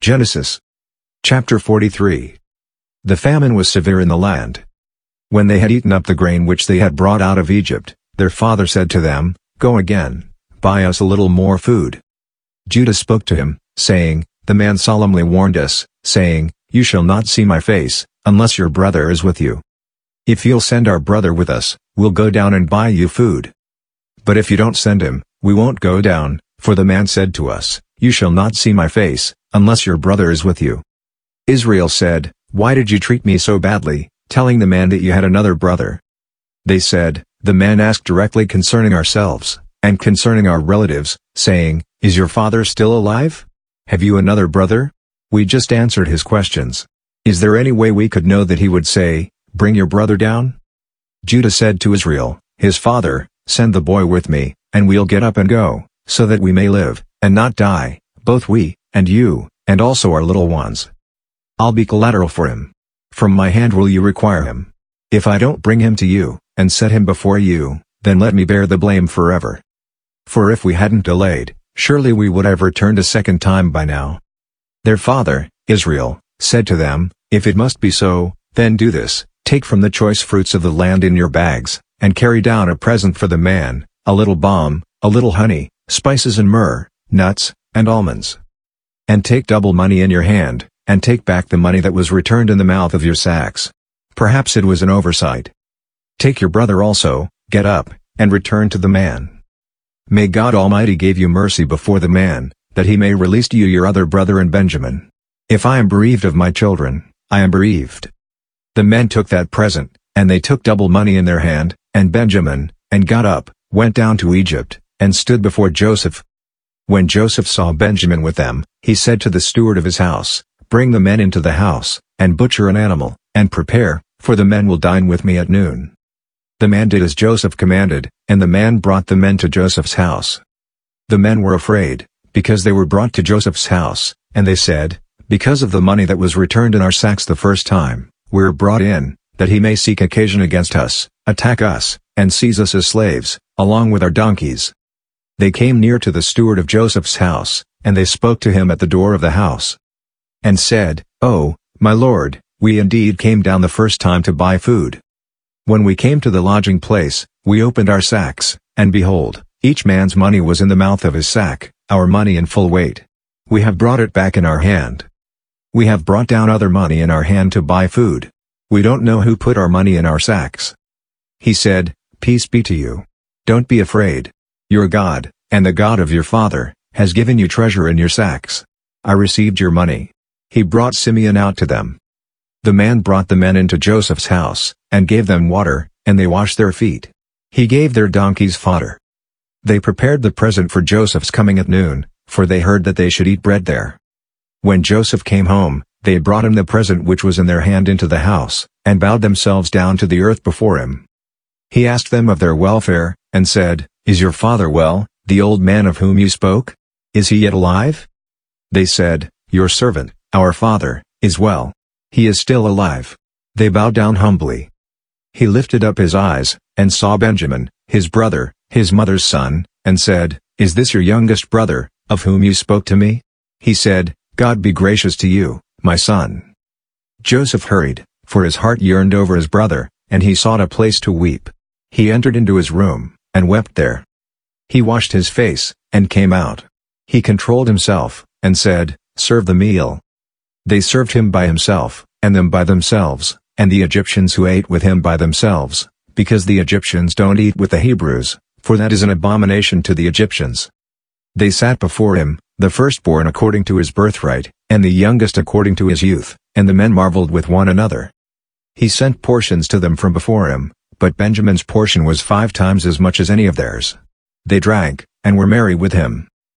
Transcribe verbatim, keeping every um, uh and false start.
Genesis chapter forty-three. The famine was severe in the land. When they had eaten up the grain which they had brought out of Egypt, their father said to them, "Go again, buy us a little more food." Judah spoke to him, saying, "The man solemnly warned us, saying, 'You shall not see my face, unless your brother is with you. If you'll send our brother with us, we'll go down and buy you food. But if you don't send him, we won't go down, for the man said to us, You shall not see my face, unless your brother is with you.'" Israel said, "Why did you treat me so badly, telling the man that you had another brother?" They said, "The man asked directly concerning ourselves, and concerning our relatives, saying, 'Is your father still alive? Have you another brother?' We just answered his questions. Is there any way we could know that he would say, 'Bring your brother down'?" Judah said to Israel, his father, "Send the boy with me, and we'll get up and go, so that we may live, and not die, both we, and you, and also our little ones. I'll be collateral for him. From my hand will you require him? If I don't bring him to you, and set him before you, then let me bear the blame forever. For if we hadn't delayed, surely we would have returned a second time by now." Their father, Israel, said to them, "If it must be so, then do this, take from the choice fruits of the land in your bags, and carry down a present for the man, a little balm, a little honey, spices and myrrh, nuts, and almonds. And take double money in your hand, and take back the money that was returned in the mouth of your sacks. Perhaps it was an oversight. Take your brother also, get up, and return to the man. May God Almighty give you mercy before the man, that he may release to you your other brother and Benjamin. If I am bereaved of my children, I am bereaved." The men took that present, and they took double money in their hand, and Benjamin, and got up, went down to Egypt, and stood before Joseph. When Joseph saw Benjamin with them, he said to the steward of his house, "Bring the men into the house, and butcher an animal, and prepare, for the men will dine with me at noon." The man did as Joseph commanded, and the man brought the men to Joseph's house. The men were afraid, because they were brought to Joseph's house, and they said, "Because of the money that was returned in our sacks the first time, we're brought in, that he may seek occasion against us, attack us, and seize us as slaves, along with our donkeys." They came near to the steward of Joseph's house, and they spoke to him at the door of the house, and said, "Oh, my lord, we indeed came down the first time to buy food. When we came to the lodging place, we opened our sacks, and behold, each man's money was in the mouth of his sack, our money in full weight. We have brought it back in our hand. We have brought down other money in our hand to buy food. We don't know who put our money in our sacks." He said, "Peace be to you. Don't be afraid. Your God, and the God of your father, has given you treasure in your sacks. I received your money." He brought Simeon out to them. The man brought the men into Joseph's house, and gave them water, and they washed their feet. He gave their donkeys fodder. They prepared the present for Joseph's coming at noon, for they heard that they should eat bread there. When Joseph came home, they brought him the present which was in their hand into the house, and bowed themselves down to the earth before him. He asked them of their welfare, and said, "Is your father well, the old man of whom you spoke? Is he yet alive?" They said, "Your servant, our father, is well. He is still alive." They bowed down humbly. He lifted up his eyes, and saw Benjamin, his brother, his mother's son, and said, "Is this your youngest brother, of whom you spoke to me?" He said, "God be gracious to you, my son." Joseph hurried, for his heart yearned over his brother, and he sought a place to weep. He entered into his room, and wept there. He washed his face, and came out. He controlled himself, and said, "Serve the meal." They served him by himself, and them by themselves, and the Egyptians who ate with him by themselves, because the Egyptians don't eat with the Hebrews, for that is an abomination to the Egyptians. They sat before him, the firstborn according to his birthright, and the youngest according to his youth, and the men marveled with one another. He sent portions to them from before him, but Benjamin's portion was five times as much as any of theirs. They drank, and were merry with him.